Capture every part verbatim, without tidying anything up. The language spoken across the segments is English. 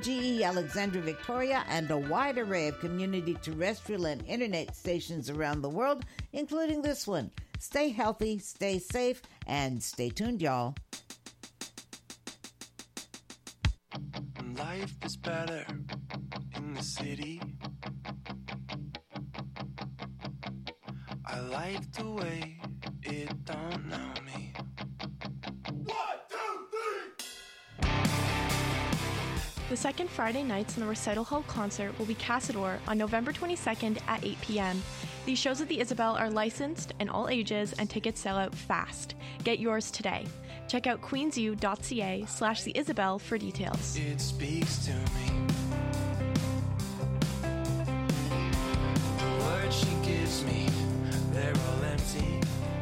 G E Alexandria Victoria, and a wide array of community terrestrial and internet stations around the world, including this one. Stay healthy, stay safe, and stay tuned, y'all. Life is better in the city. I like the way it don't know me. One, two, three! The second Friday nights in the Recital Hall concert will be Cassador on November twenty-second at eight p.m. These shows at the Isabel are licensed and all ages, and tickets sell out fast. Get yours today. Check out queensu.ca slash the Isabel for details. It speaks to me. The words she gives me, they're all empty.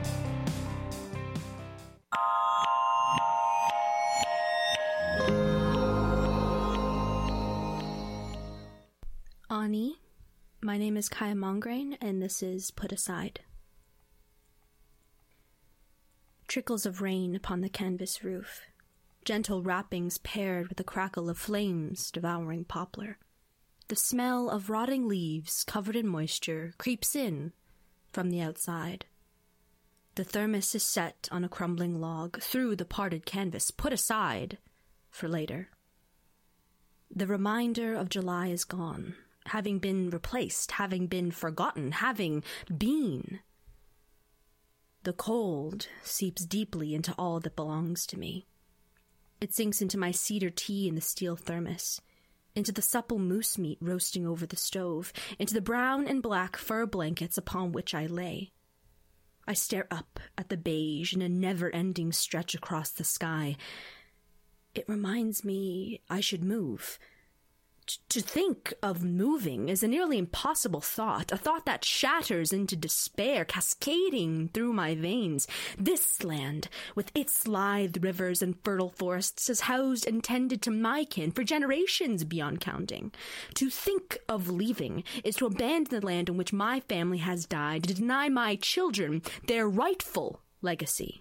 Ani, my name is Kaya Mongrain, and this is Put Aside. Trickles of rain upon the canvas roof, gentle rappings paired with the crackle of flames devouring poplar. The smell of rotting leaves covered in moisture creeps in from the outside. The thermos is set on a crumbling log through the parted canvas, put aside for later. The reminder of July is gone, having been replaced, having been forgotten, having been. The cold seeps deeply into all that belongs to me. It sinks into my cedar tea in the steel thermos, into the supple moose meat roasting over the stove, into the brown and black fur blankets upon which I lay. I stare up at the beige in a never-ending stretch across the sky. It reminds me I should move. To think of moving is a nearly impossible thought, a thought that shatters into despair, cascading through my veins. This land, with its lithe rivers and fertile forests, has housed and tended to my kin for generations beyond counting. To think of leaving is to abandon the land on which my family has died, to deny my children their rightful legacy.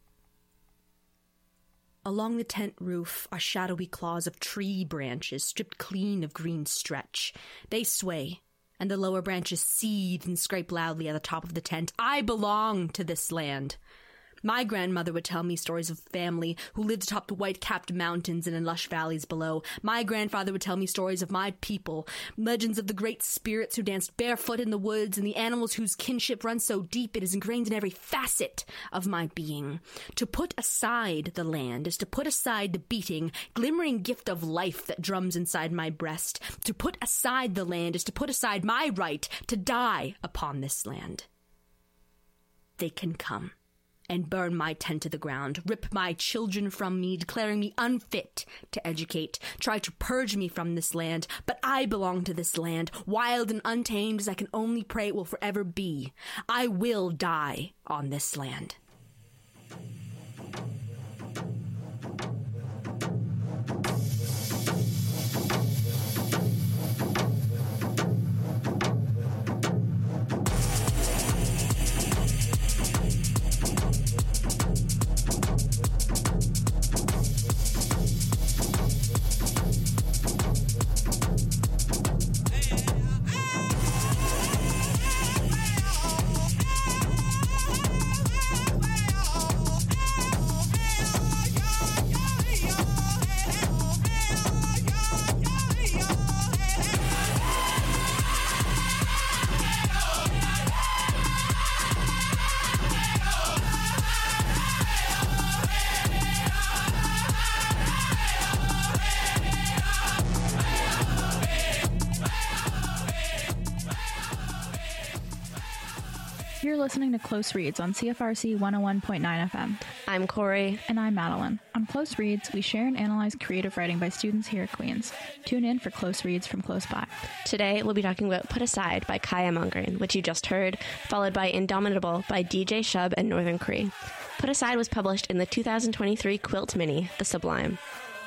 Along the tent roof are shadowy claws of tree branches stripped clean of green stretch. They sway, and the lower branches seethe and scrape loudly at the top of the tent. I belong to this land. My grandmother would tell me stories of family who lived atop the white-capped mountains and in lush valleys below. My grandfather would tell me stories of my people, legends of the great spirits who danced barefoot in the woods and the animals whose kinship runs so deep it is ingrained in every facet of my being. To put aside the land is to put aside the beating, glimmering gift of life that drums inside my breast. To put aside the land is to put aside my right to die upon this land. They can come and burn my tent to the ground, rip my children from me, declaring me unfit to educate, try to purge me from this land, but I belong to this land, wild and untamed as I can only pray it will forever be. I will die on this land. You're listening to Close Reads on C F R C one oh one point nine F M. I'm Corey. And I'm Madeline. On Close Reads, we share and analyze creative writing by students here at Queen's. Tune in for Close Reads from close by. Today, we'll be talking about Put Aside by Kaya Mongrain, which you just heard, followed by Indomitable by D J Shub and Northern Cree. Put Aside was published in the two thousand twenty-three Quilt Mini, The Sublime.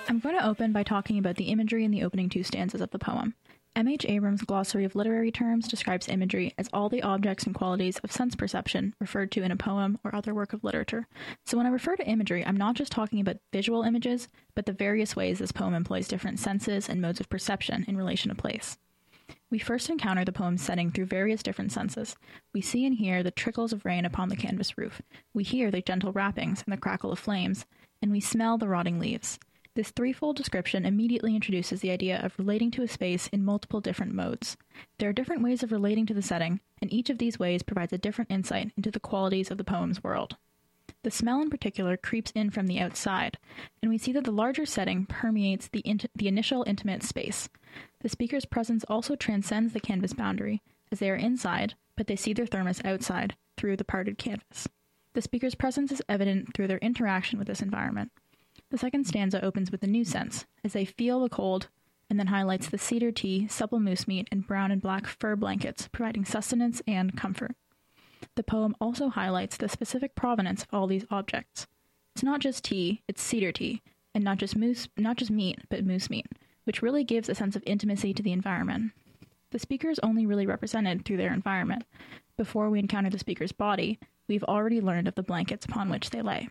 I'm going to open by talking about the imagery in the opening two stanzas of the poem. M H Abrams' Glossary of Literary Terms describes imagery as all the objects and qualities of sense perception referred to in a poem or other work of literature. So when I refer to imagery, I'm not just talking about visual images, but the various ways this poem employs different senses and modes of perception in relation to place. We first encounter the poem's setting through various different senses. We see and hear the trickles of rain upon the canvas roof. We hear the gentle rappings and the crackle of flames, and we smell the rotting leaves. This threefold description immediately introduces the idea of relating to a space in multiple different modes. There are different ways of relating to the setting, and each of these ways provides a different insight into the qualities of the poem's world. The smell in particular creeps in from the outside, and we see that the larger setting permeates the, int- the initial intimate space. The speaker's presence also transcends the canvas boundary, as they are inside, but they see their thermos outside, through the parted canvas. The speaker's presence is evident through their interaction with this environment. The second stanza opens with a new sense, as they feel the cold, and then highlights the cedar tea, supple moose meat, and brown and black fur blankets, providing sustenance and comfort. The poem also highlights the specific provenance of all these objects. It's not just tea, it's cedar tea, and not just moose, not just meat, but moose meat, which really gives a sense of intimacy to the environment. The speaker is only really represented through their environment. Before we encounter the speaker's body, we've already learned of the blankets upon which they lay.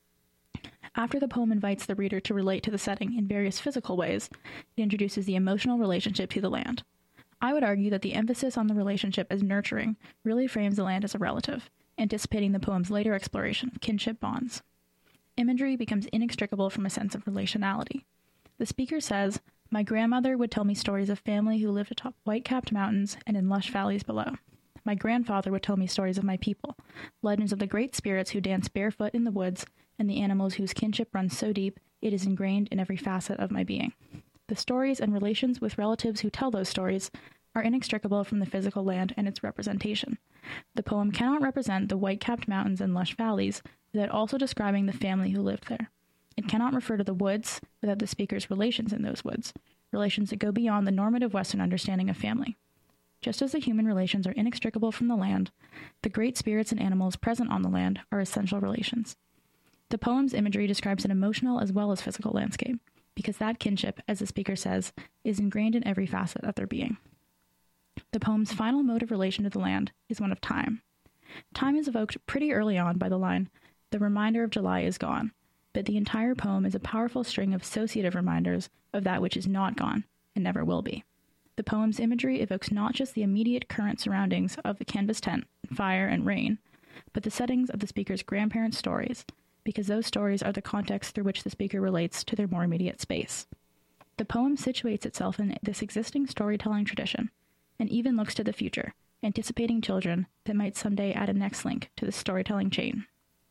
After the poem invites the reader to relate to the setting in various physical ways, it introduces the emotional relationship to the land. I would argue that the emphasis on the relationship as nurturing really frames the land as a relative, anticipating the poem's later exploration of kinship bonds. Imagery becomes inextricable from a sense of relationality. The speaker says, "My grandmother would tell me stories of family who lived atop white-capped mountains and in lush valleys below. My grandfather would tell me stories of my people, legends of the great spirits who dance barefoot in the woods, and the animals whose kinship runs so deep it is ingrained in every facet of my being. The stories and relations with relatives who tell those stories are inextricable from the physical land and its representation. The poem cannot represent the white-capped mountains and lush valleys without also describing the family who lived there. It cannot refer to the woods without the speaker's relations in those woods, relations that go beyond the normative Western understanding of family. Just as the human relations are inextricable from the land, the great spirits and animals present on the land are essential relations. The poem's imagery describes an emotional as well as physical landscape, because that kinship, as the speaker says, is ingrained in every facet of their being. The poem's final mode of relation to the land is one of time. Time is evoked pretty early on by the line, "The reminder of July is gone," but the entire poem is a powerful string of associative reminders of that which is not gone and never will be. The poem's imagery evokes not just the immediate current surroundings of the canvas tent, fire, and rain, but the settings of the speaker's grandparents' stories, because those stories are the context through which the speaker relates to their more immediate space. The poem situates itself in this existing storytelling tradition, and even looks to the future, anticipating children that might someday add a next link to the storytelling chain.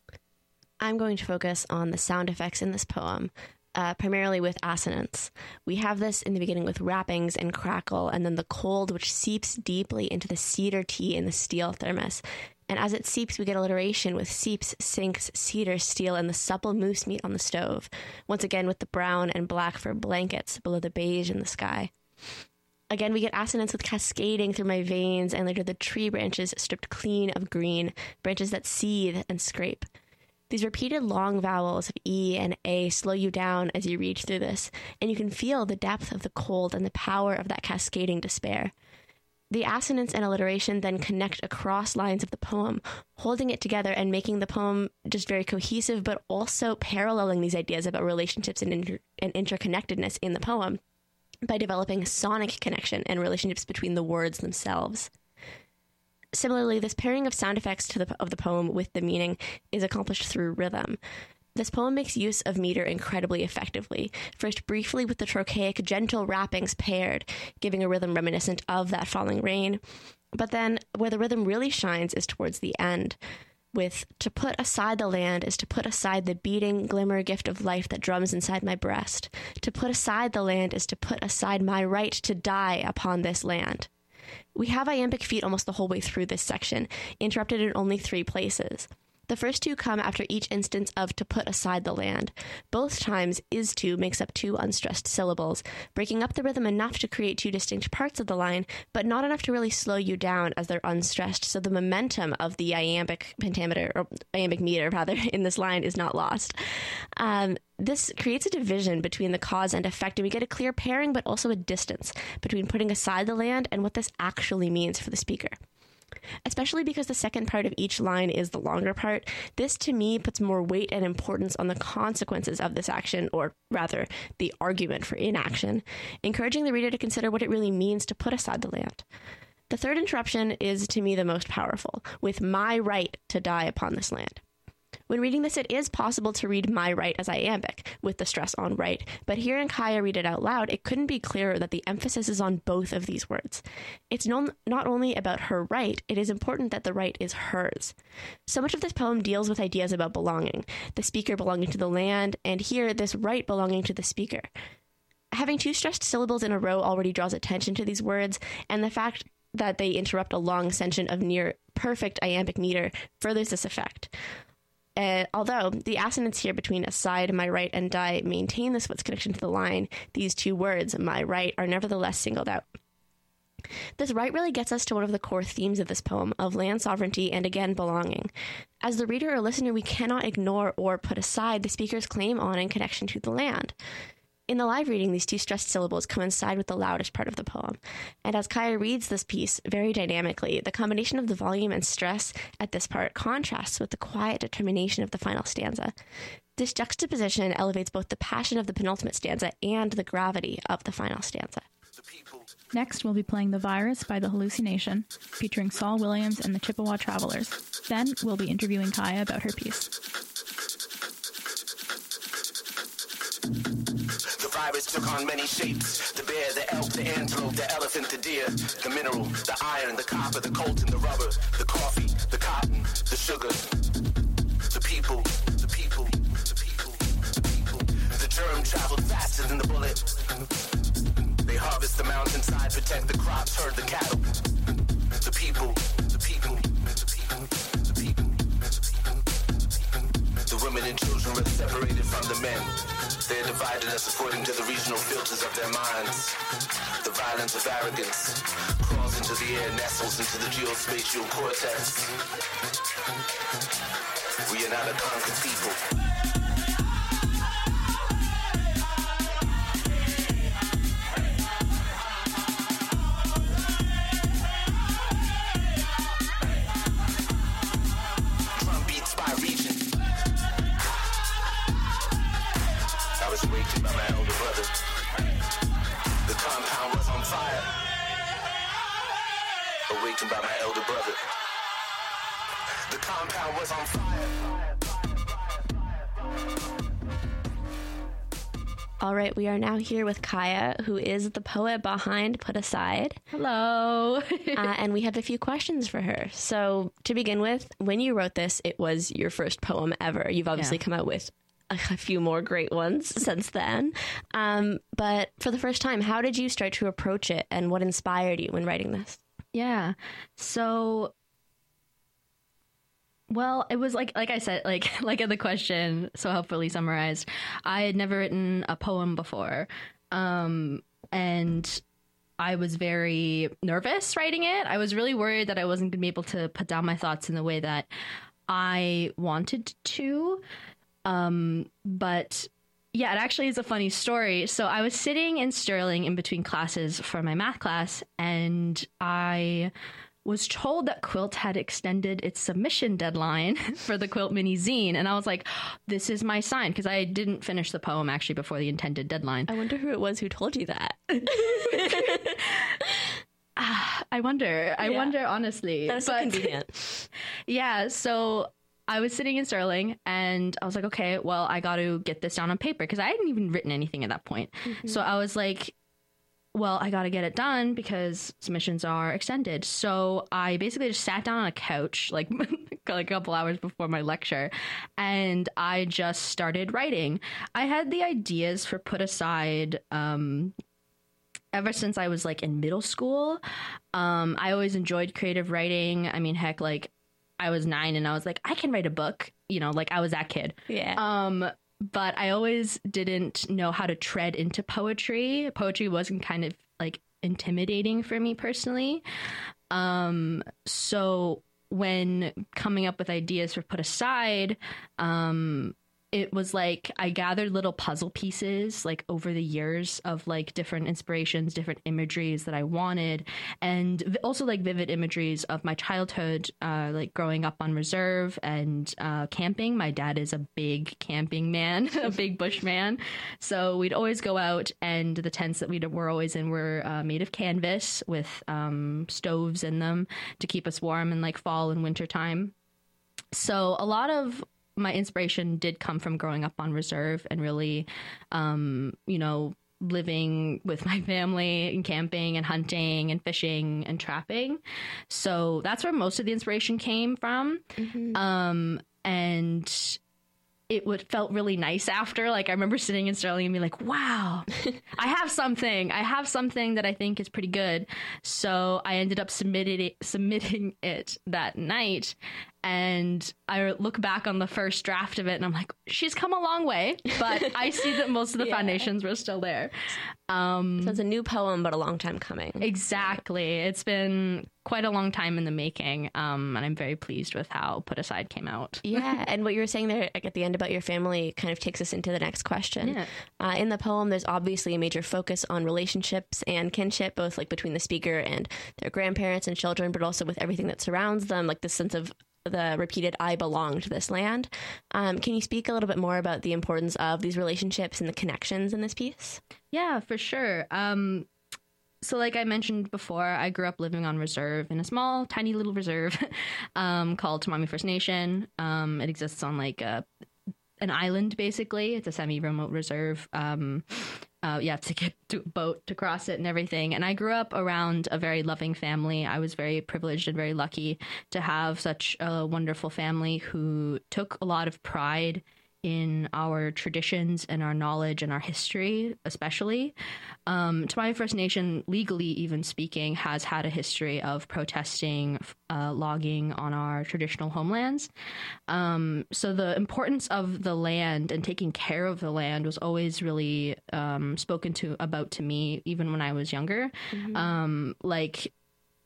I'm going to focus on the sound effects in this poem, uh, primarily with assonance. We have this in the beginning with rappings and crackle, and then the cold, which seeps deeply into the cedar tea in the steel thermos. And as it seeps, we get alliteration with seeps, sinks, cedar, steel, and the supple moose meat on the stove. Once again, with the brown and black fur blankets below the beige in the sky. Again, we get assonance with cascading through my veins, and later the tree branches stripped clean of green, branches that seethe and scrape. These repeated long vowels of E and A slow you down as you read through this, and you can feel the depth of the cold and the power of that cascading despair. The assonance and alliteration then connect across lines of the poem, holding it together and making the poem just very cohesive, but also paralleling these ideas about relationships and, inter- and interconnectedness in the poem by developing a sonic connection and relationships between the words themselves. Similarly, this pairing of sound effects to the, of the poem with the meaning is accomplished through rhythm. This poem makes use of meter incredibly effectively, first briefly with the trochaic, gentle rappings paired, giving a rhythm reminiscent of that falling rain, but then where the rhythm really shines is towards the end, with "to put aside the land is to put aside the beating glimmer gift of life that drums inside my breast. To put aside the land is to put aside my right to die upon this land." We have iambic feet almost the whole way through this section, interrupted in only three places. The first two come after each instance of to put aside the land. Both times is to makes up two unstressed syllables, breaking up the rhythm enough to create two distinct parts of the line, but not enough to really slow you down as they're unstressed, so the momentum of the iambic pentameter, or iambic meter rather, in this line is not lost. Um, this creates a division between the cause and effect, and we get a clear pairing, but also a distance between putting aside the land and what this actually means for the speaker. Especially because the second part of each line is the longer part, this to me puts more weight and importance on the consequences of this action, or rather, the argument for inaction, encouraging the reader to consider what it really means to put aside the land. The third interruption is to me the most powerful, with my right to die upon this land. When reading this, it is possible to read my right as iambic, with the stress on right, but hearing Kaya read it out loud, it couldn't be clearer that the emphasis is on both of these words. It's no, not only about her right, it is important that the right is hers. So much of this poem deals with ideas about belonging, the speaker belonging to the land, and here, this right belonging to the speaker. Having two stressed syllables in a row already draws attention to these words, and the fact that they interrupt a long section of near perfect iambic meter furthers this effect. Uh, although the assonance here between aside, my right, and die maintain this foot's connection to the line, these two words, my right, are nevertheless singled out. This right really gets us to one of the core themes of this poem, of land sovereignty and again belonging. As the reader or listener, we cannot ignore or put aside the speaker's claim on and connection to the land. In the live reading, these two stressed syllables coincide with the loudest part of the poem. And as Kaya reads this piece very dynamically, the combination of the volume and stress at this part contrasts with the quiet determination of the final stanza. This juxtaposition elevates both the passion of the penultimate stanza and the gravity of the final stanza. Next, we'll be playing The Virus by The Hallucination, featuring Saul Williams and the Chippewa Travelers. Then, we'll be interviewing Kaya about her piece. The virus took on many shapes. The bear, the elk, the antelope, the elephant, the deer, the mineral, the iron, the copper, the coltan, the rubber, the coffee, the cotton, the sugar, the people, the people, the people, the people. The germ traveled faster than the bullet. They harvest the mountainside, protect the crops, herd the cattle. The people, the people, the people, the people, the people. The women and children were separated from the men. They are divided us according to the regional filters of their minds. The violence of arrogance crawls into the air, nestles into the geospatial cortex. We are not a conquered people. Awakened by my elder brother. The compound was on fire. Awakened by my elder brother. The compound was on fire. All right, we are now here with Kaya, who is the poet behind Put Aside. Hello. uh, and we have a few questions for her. So to begin with, when you wrote this, it was your first poem ever. You've obviously yeah. come out with a few more great ones since then. Um, but for the first time, how did you start to approach it, and what inspired you when writing this? Yeah. So, well, it was like, like I said, like, like in the question, so helpfully summarized, I had never written a poem before. Um, and I was very nervous writing it. I was really worried that I wasn't going to be able to put down my thoughts in the way that I wanted to. Um, but yeah, it actually is a funny story. So I was sitting in Sterling in between classes for my math class, and I was told that Quilt had extended its submission deadline for the Quilt Mini Zine. And I was like, this is my sign, because I didn't finish the poem actually before the intended deadline. I wonder who it was who told you that. uh, I wonder. I yeah. wonder, honestly. That's so convenient. Yeah, so I was sitting in Sterling, and I was like, okay, well, I got to get this down on paper, because I hadn't even written anything at that point. Mm-hmm. So I was like, well, I got to get it done because submissions are extended. So I basically just sat down on a couch, like, like a couple hours before my lecture, and I just started writing. I had the ideas for Put Aside um, ever since I was like in middle school. Um, I always enjoyed creative writing. I mean, heck, like, I was nine and I was like, I can write a book, you know, like I was that kid. Yeah. Um, but I always didn't know how to tread into poetry. Poetry wasn't kind of like intimidating for me personally. Um, so when coming up with ideas for Put Aside, um, it was like I gathered little puzzle pieces like over the years of like different inspirations, different imageries that I wanted, and v- also like vivid imageries of my childhood, uh, like growing up on reserve and uh, camping. My dad is a big camping man, a big bush man. So we'd always go out, and the tents that we were always in were uh, made of canvas with um, stoves in them to keep us warm in like fall and winter time. So a lot of my inspiration did come from growing up on reserve and really, um, you know, living with my family and camping and hunting and fishing and trapping. So that's where most of the inspiration came from. Mm-hmm. Um, and it would felt really nice after. Like, I remember sitting in Sterling and being like, wow, I have something. I have something that I think is pretty good. So I ended up submitted it, submitting it that night. And I look back on the first draft of it and I'm like, she's come a long way, but I see that most of the yeah. foundations were still there. Um, so it's a new poem, but a long time coming. Exactly. It's been quite a long time in the making. Um, and I'm very pleased with how Put Aside came out. Yeah. And what you were saying there like, at the end about your family kind of takes us into the next question. Yeah. Uh, in the poem, there's obviously a major focus on relationships and kinship, both like between the speaker and their grandparents and children, but also with everything that surrounds them, like this sense of the repeated I belong to this land. Um, can you speak a little bit more about the importance of these relationships and the connections in this piece? Yeah, for sure. Um, so like I mentioned before, I grew up living on reserve in a small, tiny little reserve um, called Tamami First Nation. Um, it exists on like a, an island, basically. It's a semi-remote reserve. Um, Uh, you have to get to a boat to cross it and everything. And I grew up around a very loving family. I was very privileged and very lucky to have such a wonderful family who took a lot of pride in our traditions and our knowledge and our history, especially. Um, Tamami First Nation, legally even speaking, has had a history of protesting uh, logging on our traditional homelands. Um, so the importance of the land and taking care of the land was always really um, spoken to about to me, even when I was younger. Mm-hmm. Um, like,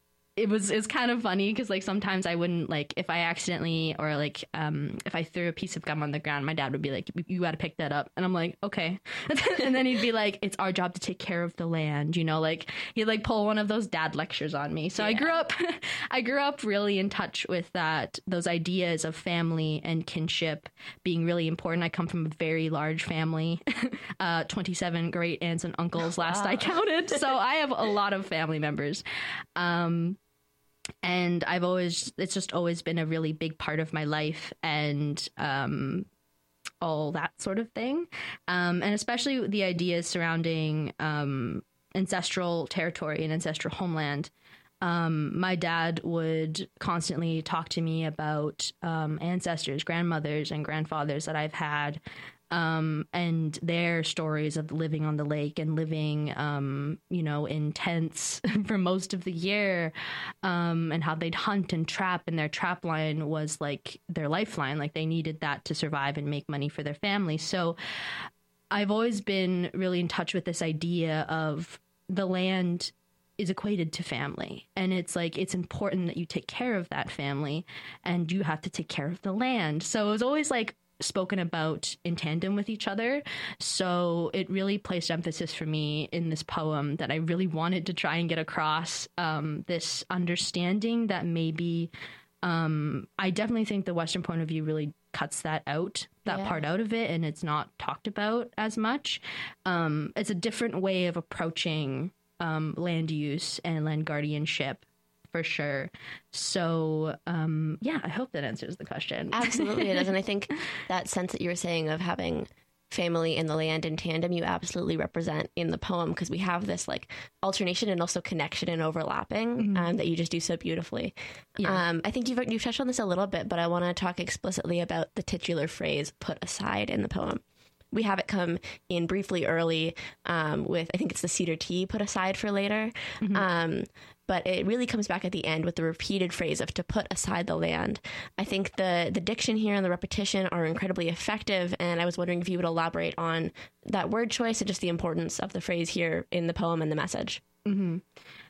It was, it was kind of funny because, like, sometimes I wouldn't, like, if I accidentally or, like, um, if I threw a piece of gum on the ground, my dad would be like, you got to pick that up. And I'm like, okay. And then he'd be like, it's our job to take care of the land, you know, like, he'd, like, pull one of those dad lectures on me. So yeah. I grew up, I grew up really in touch with that, those ideas of family and kinship being really important. I come from a very large family, uh, twenty-seven great aunts and uncles last wow. I counted. So I have a lot of family members. Um, And I've always, it's just always been a really big part of my life and um, all that sort of thing. Um, and especially the ideas surrounding um, ancestral territory and ancestral homeland. Um, my dad would constantly talk to me about um, ancestors, grandmothers and grandfathers that I've had. Um, and their stories of living on the lake and living, um, you know, in tents for most of the year, um, and how they'd hunt and trap, and their trap line was like their lifeline. Like they needed that to survive and make money for their family. So I've always been really in touch with this idea of the land is equated to family. And it's like, it's important that you take care of that family and you have to take care of the land. So it was always like, spoken about in tandem with each other. So it really placed emphasis for me in this poem that I really wanted to try and get across, um, this understanding that maybe um, I definitely think the Western point of view really cuts that out, that yeah. part out of it, and it's not talked about as much. Um, it's a different way of approaching um, land use and land guardianship. For sure. So, um, yeah, I hope that answers the question. Absolutely, it does. And I think that sense that you were saying of having family and the land in tandem, you absolutely represent in the poem, because we have this like alternation and also connection and overlapping mm-hmm. um, that you just do so beautifully. Yeah. Um, I think you've, you've touched on this a little bit, but I want to talk explicitly about the titular phrase, put aside, in the poem. we have it come in briefly early um, with, I think it's the cedar tea put aside for later. Mm-hmm. Um, but it really comes back at the end with the repeated phrase of to put aside the land. I think the, the diction here and the repetition are incredibly effective. And I was wondering if you would elaborate on that word choice and just the importance of the phrase here in the poem and the message. Mm-hmm.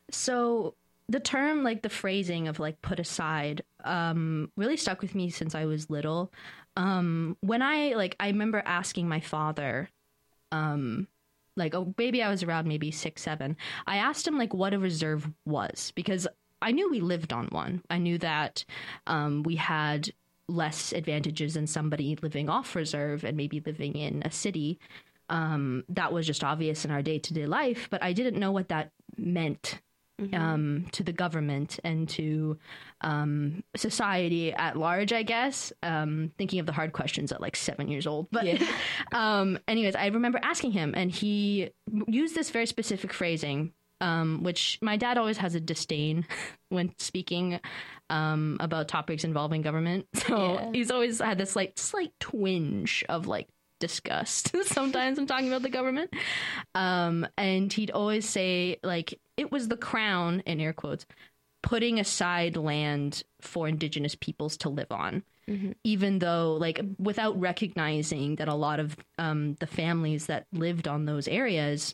So the term, like the phrasing of like put aside, um, really stuck with me since I was little. Um, when I like, I remember asking my father, um, like, oh, maybe I was around maybe six, seven. I asked him like what a reserve was, because I knew we lived on one. I knew that um, we had less advantages than somebody living off reserve and maybe living in a city. Um, that was just obvious in our day-to-day life, but I didn't know what that meant mm-hmm. um, to the government and to um, society at large, I guess. Um, thinking of the hard questions at like seven years old. But yeah. um, anyways, I remember asking him, and he used this very specific phrasing, um, which my dad always has a disdain when speaking um, about topics involving government. So yeah. he's always had this like slight twinge of like disgust sometimes I'm talking about the government. Um, and he'd always say, like, it was the crown, in air quotes, putting aside land for indigenous peoples to live on. Mm-hmm. Even though, like, without recognizing that a lot of um, the families that lived on those areas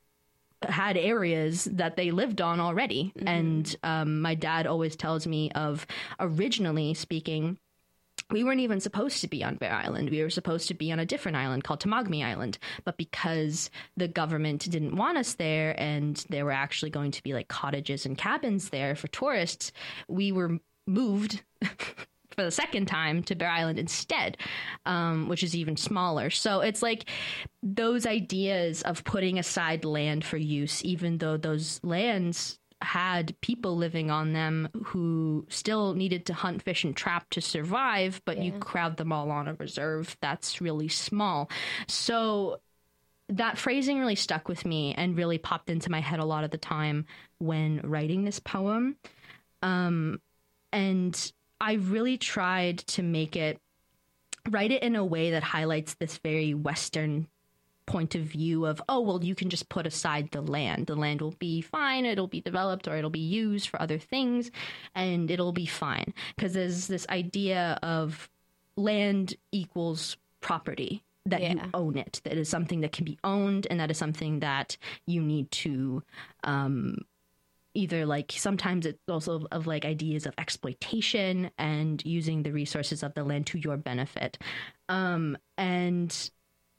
had areas that they lived on already. Mm-hmm. And um, my dad always tells me of, originally speaking, we weren't even supposed to be on Bear Island. We were supposed to be on a different island called Tamagami Island. But because the government didn't want us there, and there were actually going to be like cottages and cabins there for tourists, we were moved for the second time to Bear Island instead, um, which is even smaller. So it's like those ideas of putting aside land for use, even though those lands had people living on them who still needed to hunt, fish, and trap to survive, but yeah. you crowd them all on a reserve that's really small. So that phrasing really stuck with me and really popped into my head a lot of the time when writing this poem. Um, and I really tried to make it, write it in a way that highlights this very Western point of view of, oh, well, you can just put aside the land. The land will be fine. It'll be developed, or it'll be used for other things, and it'll be fine. Because there's this idea of land equals property, that yeah. you own it. That is something that can be owned, and that is something that you need to um, either, like, sometimes it's also of like ideas of exploitation and using the resources of the land to your benefit. Um, and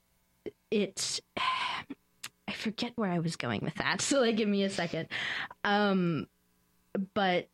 It's, I forget where I was going with that, so like, give me a second. Um, but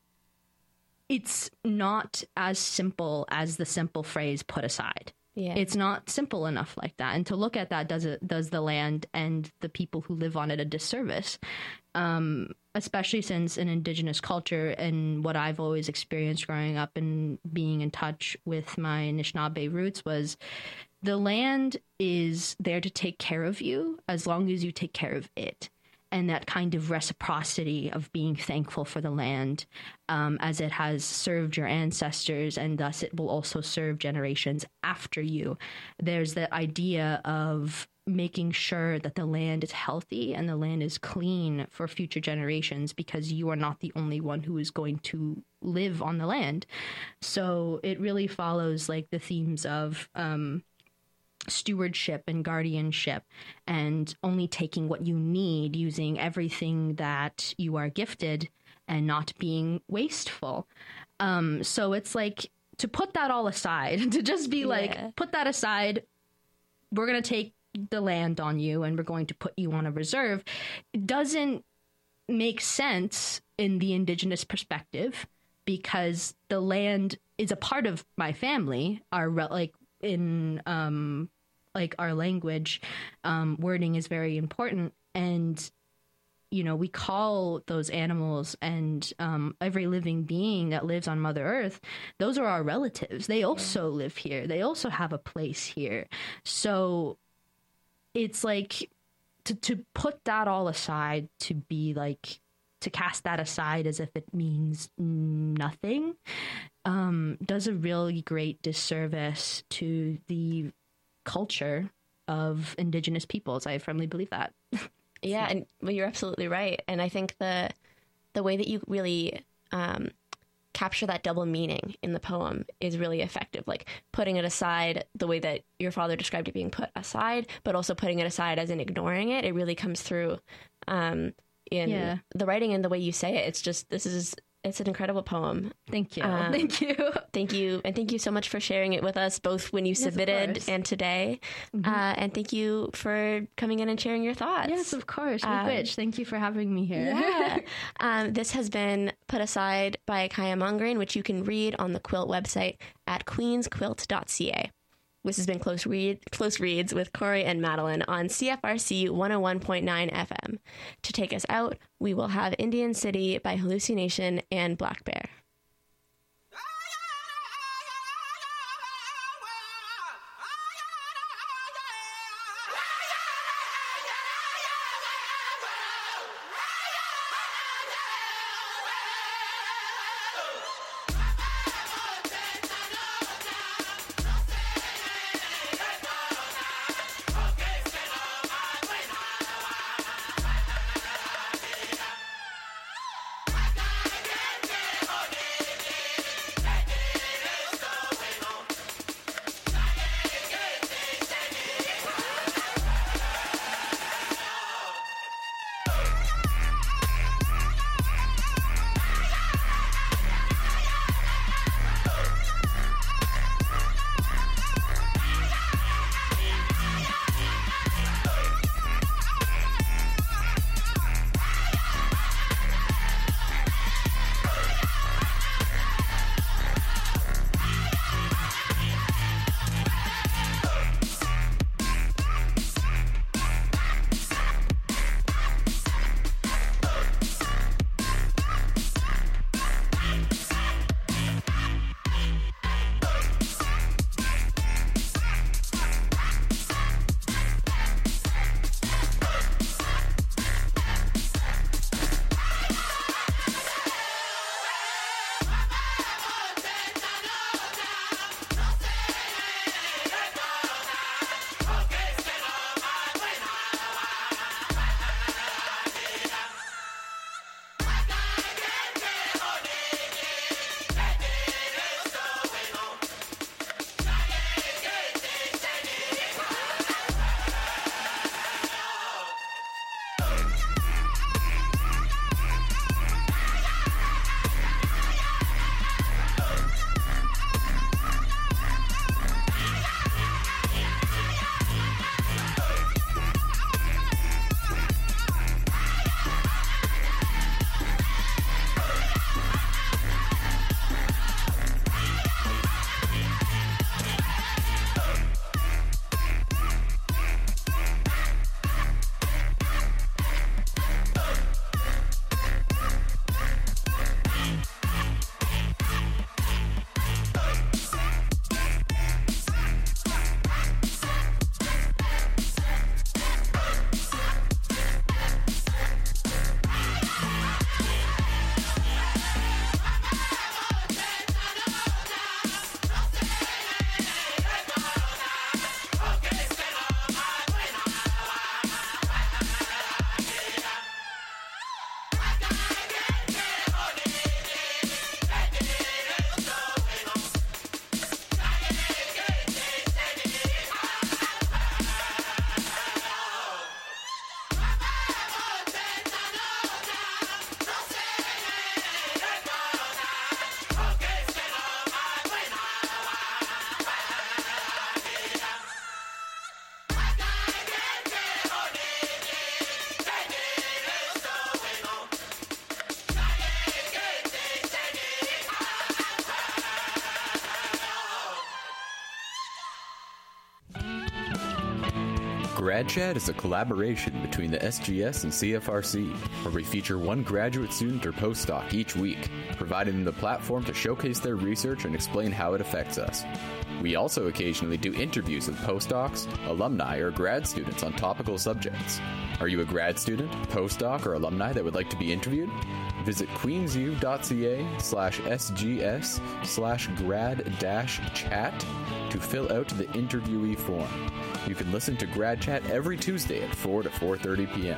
it's not as simple as the simple phrase put aside. Yeah. It's not simple enough like that. And to look at that does it does the land and the people who live on it a disservice. Um, especially since in Indigenous culture, and what I've always experienced growing up and being in touch with my Anishinaabe roots, was the land is there to take care of you as long as you take care of it. And that kind of reciprocity of being thankful for the land um, as it has served your ancestors, and thus it will also serve generations after you. There's that idea of making sure that the land is healthy and the land is clean for future generations, because you are not the only one who is going to live on the land. So it really follows like the themes of um, stewardship and guardianship, and only taking what you need, using everything that you are gifted, and not being wasteful. Um, so it's like, to put that all aside, to just be yeah. like, put that aside, we're going to take the land on you and we're going to put you on a reserve, it doesn't make sense in the Indigenous perspective, because the land is a part of my family. Our like in um like our language, um wording is very important, and you know, we call those animals and um every living being that lives on Mother Earth, those are our relatives. They also yeah. live here. They also have a place here. So it's like to to put that all aside, to be like, to cast that aside as if it means nothing, um, does a really great disservice to the culture of Indigenous peoples. I firmly believe that. Yeah, and well, you're absolutely right. And I think the the way that you really um, capture that double meaning in the poem is really effective. Like putting it aside the way that your father described it being put aside, but also putting it aside as in ignoring it. It really comes through um, in Yeah. the writing and the way you say it. It's just, this is, it's an incredible poem. Thank you. Um, Thank you. Thank you. And thank you so much for sharing it with us, both when you of submitted course. and today. Uh, and thank you for coming in and sharing your thoughts. Yes, of course. Um, Witch, thank you for having me here. Yeah. um, this has been put aside by Kaya Mongrain, which you can read on the Quilt website at queens quilt dot c a. This has been Close Read, Close Reads with Corey and Madeline on C F R C one oh one point nine F M. To take us out, we will have Indian City by Hallucination and Black Bear. Grad Chat is a collaboration between the S G S and C F R C. where we feature one graduate student or postdoc each week, providing them the platform to showcase their research and explain how it affects us. We also occasionally do interviews with postdocs, alumni, or grad students on topical subjects. Are you a grad student, postdoc, or alumni that would like to be interviewed? Visit queensu.ca slash sgs slash grad dash chat to fill out the interviewee form. You can listen to Grad Chat every Tuesday at four to four thirty p.m.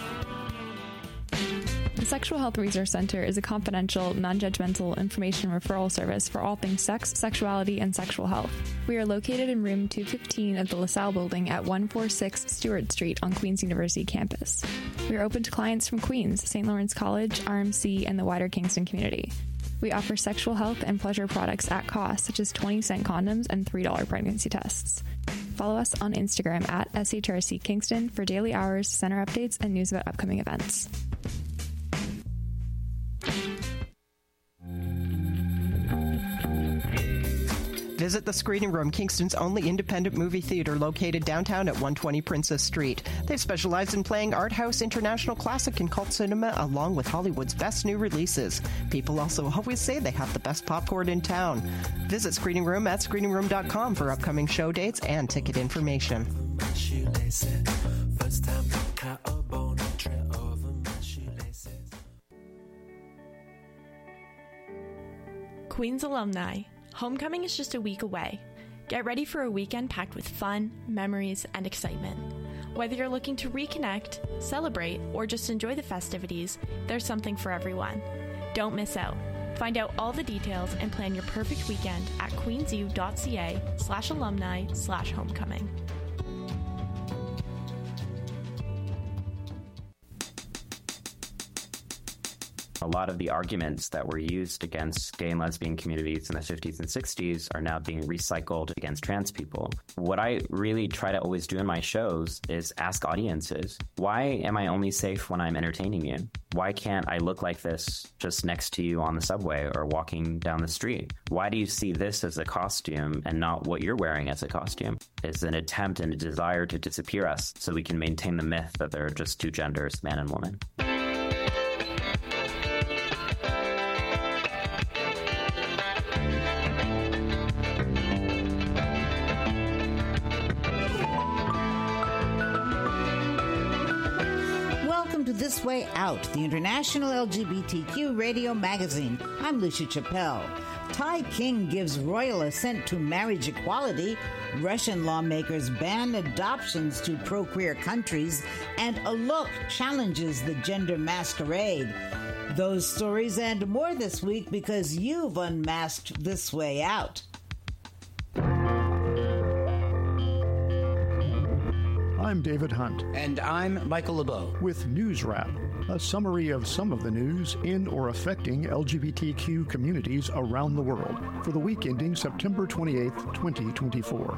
The Sexual Health Resource Center is a confidential, non-judgmental information referral service for all things sex, sexuality, and sexual health. We are located in room two fifteen of the LaSalle building at one forty-six Stewart Street on Queen's University campus. We are open to clients from Queens, Saint Lawrence College, R M C, and the wider Kingston community. We offer sexual health and pleasure products at cost, such as twenty cent condoms and three dollars pregnancy tests. Follow us on Instagram at S H R C Kingston for daily hours, center updates, and news about upcoming events. Visit the Screening Room, Kingston's only independent movie theater located downtown at one twenty Princess Street. They've specialized in playing art house, international classic, and cult cinema, along with Hollywood's best new releases. People also always say they have the best popcorn in town. Visit Screening Room at screening room dot com for upcoming show dates and ticket information. Queens alumni, homecoming is just a week away. Get ready for a weekend packed with fun, memories, and excitement. Whether you're looking to reconnect, celebrate, or just enjoy the festivities, there's something for everyone. Don't miss out. Find out all the details and plan your perfect weekend at queensu.ca slash alumni slash homecoming. A lot of the arguments that were used against gay and lesbian communities in the fifties and sixties are now being recycled against trans people. What I really try to always do in my shows is ask audiences, why am I only safe when I'm entertaining you? Why can't I look like this just next to you on the subway or walking down the street? Why do you see this as a costume and not what you're wearing as a costume? It's an attempt and a desire to disappear us so we can maintain the myth that there are just two genders, man and woman. This Way Out, the international L G B T Q radio magazine. I'm Lucia Chappelle. Thai king gives royal assent to marriage equality. Russian lawmakers ban adoptions to pro-queer countries. And a look challenges the gender masquerade. Those stories and more this week because you've unmasked This Way Out. I'm David Hunt. And I'm Michael LeBeau. With News Wrap, a summary of some of the news in or affecting L G B T Q communities around the world for the week ending September twenty-eighth, twenty twenty-four.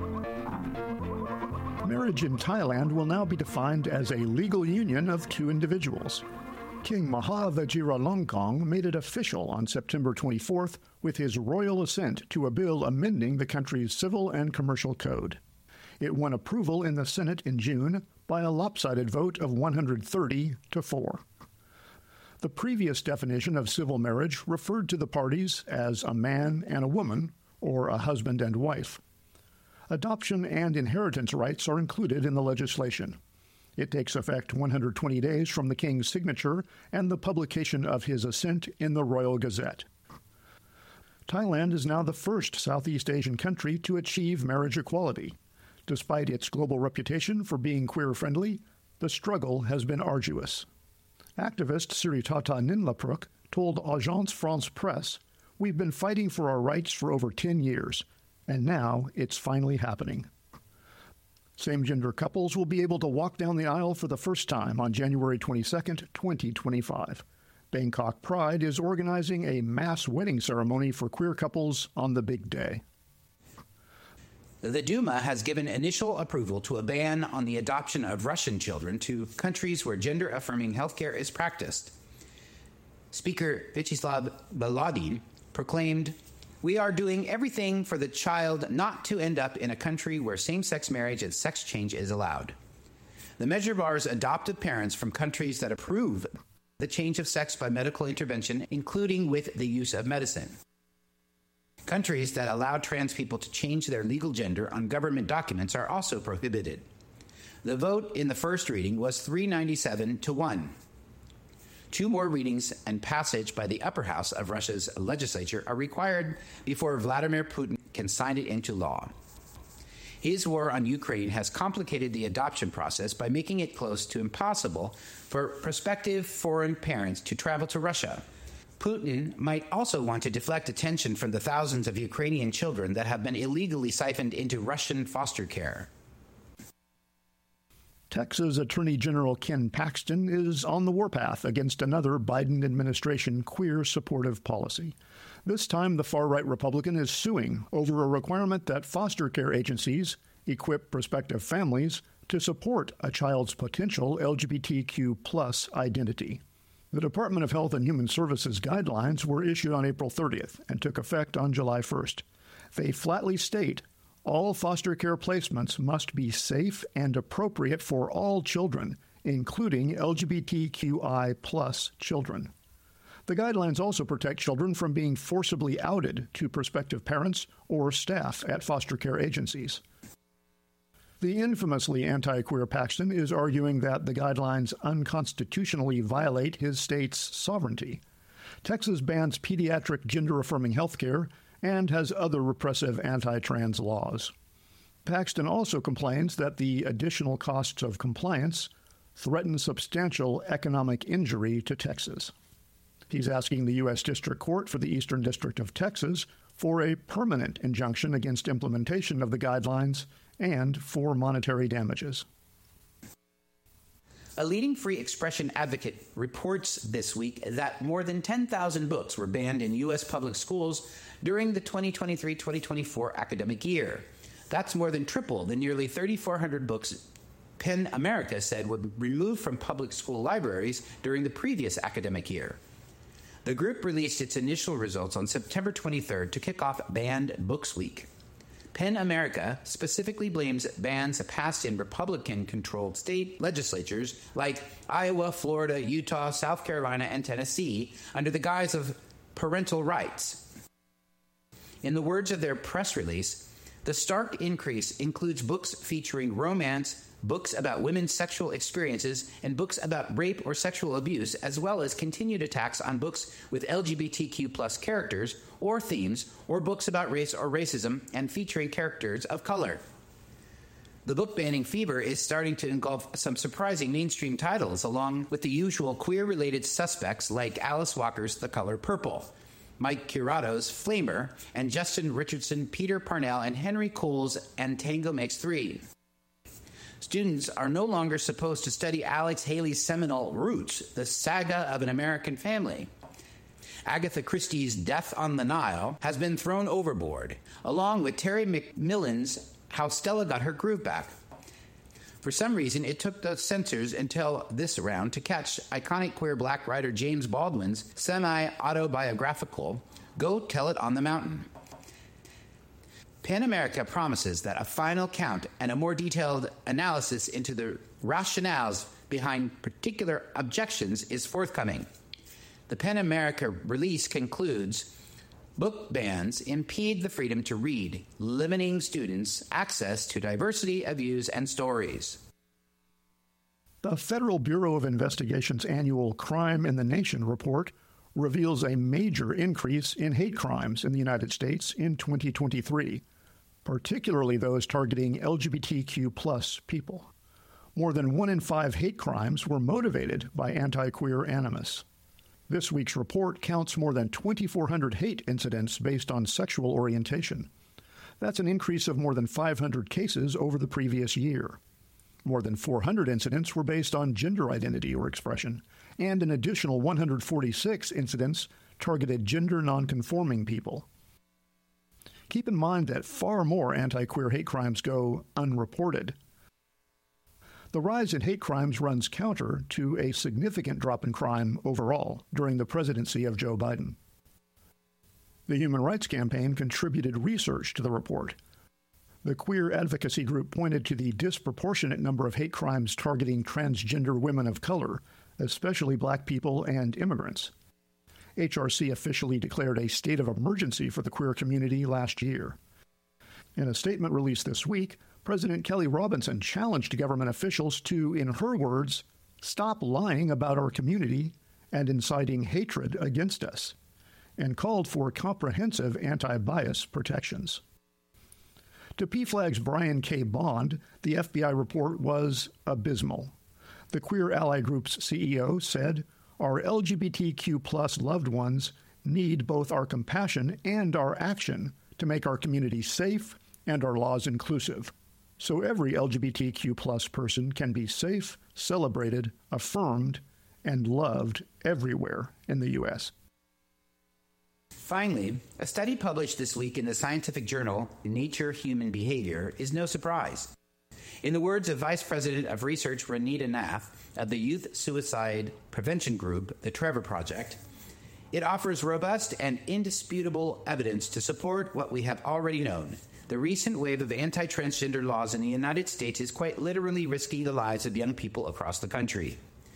Marriage in Thailand will now be defined as a legal union of two individuals. King Maha Vajiralongkorn made it official on September twenty-fourth with his royal assent to a bill amending the country's civil and commercial code. It won approval in the Senate in June by a lopsided vote of one hundred thirty to four. The previous definition of civil marriage referred to the parties as a man and a woman, or a husband and wife. Adoption and inheritance rights are included in the legislation. It takes effect one hundred twenty days from the king's signature and the publication of his assent in the Royal Gazette. Thailand is now the first Southeast Asian country to achieve marriage equality. Despite its global reputation for being queer-friendly, the struggle has been arduous. Activist Siritata Ninlapruk told Agence France Presse, "We've been fighting for our rights for over ten years, and now it's finally happening." Same-gender couples will be able to walk down the aisle for the first time on January twenty-second, twenty twenty-five. Bangkok Pride is organizing a mass wedding ceremony for queer couples on the big day. The Duma has given initial approval to a ban on the adoption of Russian children to countries where gender-affirming healthcare is practiced. Speaker Vyacheslav Volodin proclaimed, "We are doing everything for the child not to end up in a country where same-sex marriage and sex change is allowed." The measure bars adoptive parents from countries that approve the change of sex by medical intervention, including with the use of medicine. Countries that allow trans people to change their legal gender on government documents are also prohibited. The vote in the first reading was three ninety-seven to one. Two more readings and passage by the upper house of Russia's legislature are required before Vladimir Putin can sign it into law. His war on Ukraine has complicated the adoption process by making it close to impossible for prospective foreign parents to travel to Russia. Putin might also want to deflect attention from the thousands of Ukrainian children that have been illegally siphoned into Russian foster care. Texas Attorney General Ken Paxton is on the warpath against another Biden administration queer supportive policy. This time, the far-right Republican is suing over a requirement that foster care agencies equip prospective families to support a child's potential L G B T Q plus identity. The Department of Health and Human Services guidelines were issued on April thirtieth and took effect on July first. They flatly state all foster care placements must be safe and appropriate for all children, including L G B T Q I plus children. The guidelines also protect children from being forcibly outed to prospective parents or staff at foster care agencies. The infamously anti-queer Paxton is arguing that the guidelines unconstitutionally violate his state's sovereignty. Texas bans pediatric gender-affirming health care and has other repressive anti-trans laws. Paxton also complains that the additional costs of compliance threaten substantial economic injury to Texas. He's asking the U S District Court for the Eastern District of Texas for a permanent injunction against implementation of the guidelines and for monetary damages. A leading free expression advocate reports this week that more than ten thousand books were banned in U S public schools during the twenty twenty-three twenty twenty-four academic year. That's more than triple the nearly three thousand four hundred books PEN America said would be removed from public school libraries during the previous academic year. The group released its initial results on September twenty-third to kick off Banned Books Week. PEN America specifically blames bans passed in Republican-controlled state legislatures like Iowa, Florida, Utah, South Carolina, and Tennessee under the guise of parental rights. In the words of their press release, the stark increase includes books featuring romance, books about women's sexual experiences, and books about rape or sexual abuse, as well as continued attacks on books with L G B T Q plus characters or themes, or books about race or racism and featuring characters of color. The book banning fever is starting to engulf some surprising mainstream titles, along with the usual queer-related suspects like Alice Walker's The Color Purple, Mike Curado's Flamer, and Justin Richardson, Peter Parnell, and Henry Cole's And Tango Makes Three. Students are no longer supposed to study Alex Haley's seminal Roots, the saga of an American family. Agatha Christie's Death on the Nile has been thrown overboard, along with Terry McMillan's How Stella Got Her Groove Back. For some reason, it took the censors until this round to catch iconic queer black writer James Baldwin's semi-autobiographical Go Tell It on the Mountain. PEN America promises that a final count and a more detailed analysis into the rationales behind particular objections is forthcoming. The PEN America release concludes, book bans impede the freedom to read, limiting students' access to diversity of views and stories. The Federal Bureau of Investigation's annual Crime in the Nation report reveals a major increase in hate crimes in the United States in twenty twenty-three, particularly those targeting L G B T Q plus people. More than one in five hate crimes were motivated by anti-queer animus. This week's report counts more than twenty-four hundred hate incidents based on sexual orientation. That's an increase of more than five hundred cases over the previous year. More than four hundred incidents were based on gender identity or expression, and an additional one hundred forty-six incidents targeted gender nonconforming people. Keep in mind that far more anti-queer hate crimes go unreported. The rise in hate crimes runs counter to a significant drop in crime overall during the presidency of Joe Biden. The Human Rights Campaign contributed research to the report. The queer advocacy group pointed to the disproportionate number of hate crimes targeting transgender women of color, especially black people and immigrants. H R C officially declared a state of emergency for the queer community last year. In a statement released this week, President Kelly Robinson challenged government officials to, in her words, stop lying about our community and inciting hatred against us, and called for comprehensive anti-bias protections. To P F L A G's Brian K. Bond, the F B I report was abysmal. The Queer Ally Group's C E O said, "Our L G B T Q plus loved ones need both our compassion and our action to make our community safe and our laws inclusive, so every L G B T Q plus person can be safe, celebrated, affirmed, and loved everywhere in the U S" Finally, a study published this week in the scientific journal Nature Human Behavior is no surprise. In the words of Vice President of Research Renita Nath of the Youth Suicide Prevention Group, the Trevor Project, it offers robust and indisputable evidence to support what we have already known. The recent wave of anti-transgender laws in the United States is quite literally risking the lives of young people across the country.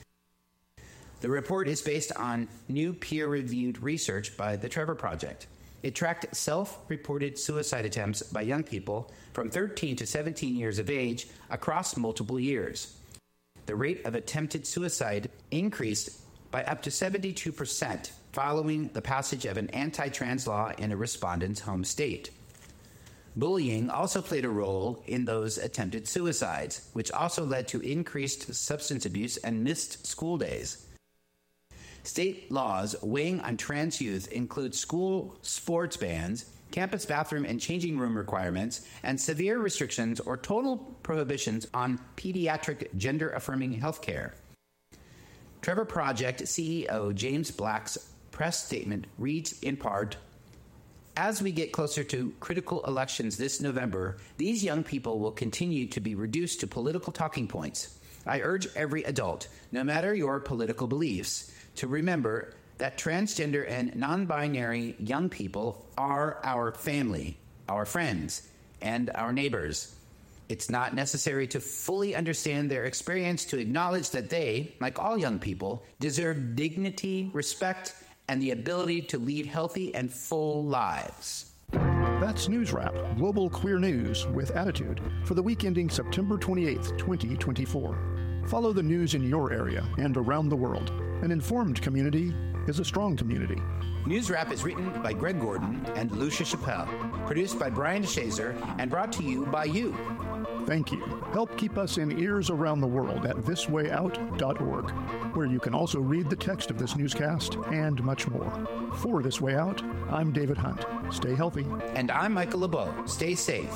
The report is based on new peer-reviewed research by the Trevor Project. It tracked self-reported suicide attempts by young people from thirteen to seventeen years of age across multiple years. The rate of attempted suicide increased by up to seventy-two percent following the passage of an anti-trans law in a respondent's home state. Bullying also played a role in those attempted suicides, which also led to increased substance abuse and missed school days. State laws weighing on trans youth include school sports bans, campus bathroom and changing room requirements, and severe restrictions or total prohibitions on pediatric gender-affirming health care. Trevor Project C E O James Black's press statement reads in part, "As we get closer to critical elections this November, these young people will continue to be reduced to political talking points. I urge every adult, no matter your political beliefs, to remember that transgender and non-binary young people are our family, our friends, and our neighbors. It's not necessary to fully understand their experience to acknowledge that they, like all young people, deserve dignity, respect, and the ability to lead healthy and full lives." That's News Wrap, global queer news with attitude, for the week ending September twenty-eighth, twenty twenty-four. Follow the news in your area and around the world. An informed community is a strong community. News Wrap is written by Greg Gordon and Lucia Chappelle, produced by Brian DeShazer, and brought to you by you. Thank you. Help keep us in ears around the world at this way out dot org, where you can also read the text of this newscast and much more. For This Way Out, I'm David Hunt. Stay healthy. And I'm Michael LeBeau. Stay safe.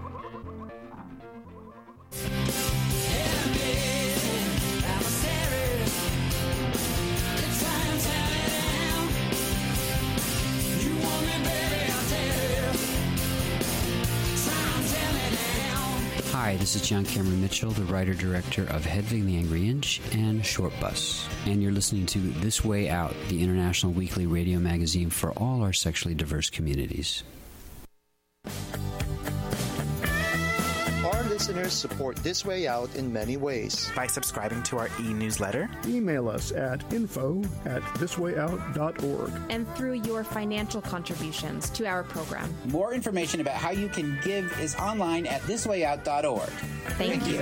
Hi, this is John Cameron Mitchell, the writer-director of Hedwig the Angry Inch and Short Bus. And you're listening to This Way Out, the international weekly radio magazine for all our sexually diverse communities. Our listeners support This Way Out in many ways. By subscribing to our e-newsletter. Email us at info at this way out dot org. And through your financial contributions to our program. More information about how you can give is online at this way out dot org. Thank, Thank you. you.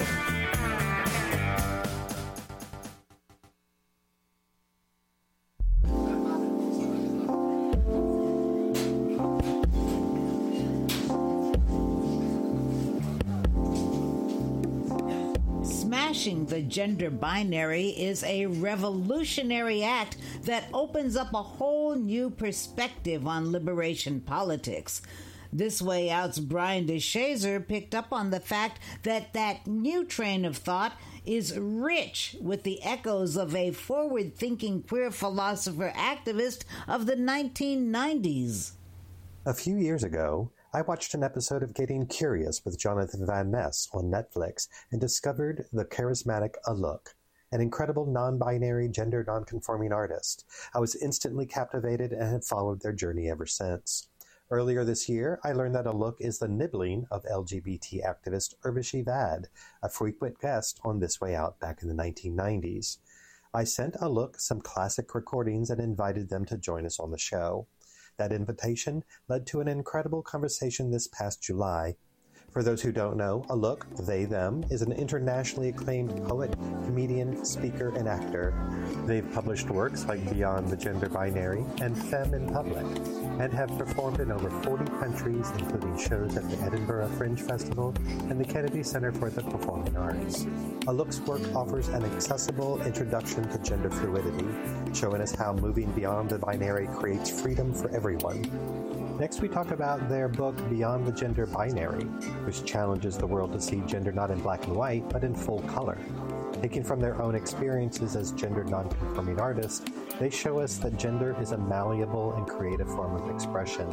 Smashing the gender binary is a revolutionary act that opens up a whole new perspective on liberation politics. This Way Out's Brian DeShazer picked up on the fact that that new train of thought is rich with the echoes of a forward-thinking queer philosopher activist of the nineteen nineties. A few years ago, I watched an episode of Getting Curious with Jonathan Van Ness on Netflix and discovered the charismatic Alok, an incredible non-binary, gender non-conforming artist. I was instantly captivated and have followed their journey ever since. Earlier this year, I learned that Alok is the nibbling of L G B T activist Urvashi Vad, a frequent guest on This Way Out back in the nineteen nineties. I sent Alok some classic recordings and invited them to join us on the show. That invitation led to an incredible conversation this past July. For those who don't know, Alok, they, them, is an internationally acclaimed poet, comedian, speaker, and actor. They've published works like Beyond the Gender Binary and Femme in Public, and have performed in over forty countries, including shows at the Edinburgh Fringe Festival and the Kennedy Center for the Performing Arts. Alok's work offers an accessible introduction to gender fluidity, showing us how moving beyond the binary creates freedom for everyone. Next, we talk about their book, Beyond the Gender Binary, which challenges the world to see gender not in black and white, but in full color. Taking from their own experiences as gender nonconforming artists, they show us that gender is a malleable and creative form of expression.